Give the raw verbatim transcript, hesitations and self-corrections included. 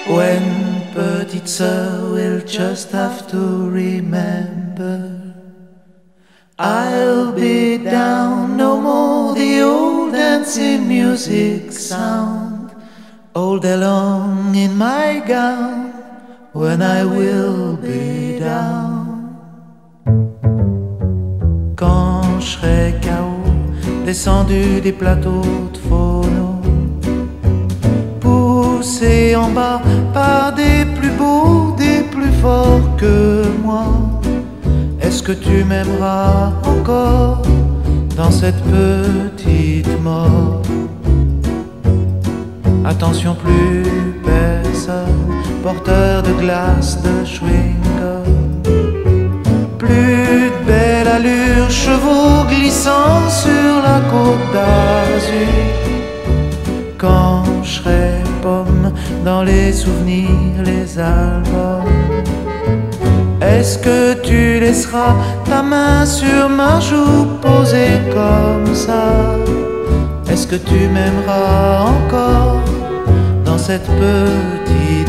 When petite sœur will just have to remember, I'll be down, no more the old dancing music sound, all day long in my gown, when I will be down. Quand je serai K O, descendu des plateaux de phono, poussé en bas par des plus beaux, des plus forts que moi, est-ce que tu m'aimeras encore dans cette petite mort? Attention, plus personne, porteur de glace, de chewing-gum, plus de belle allure, chevaux glissant sur la côte d'Azur. Quand je serai pomme dans les souvenirs, les albums, est-ce que tu laisseras ta main sur ma joue posée comme ça? Est-ce que tu m'aimeras encore dans cette petite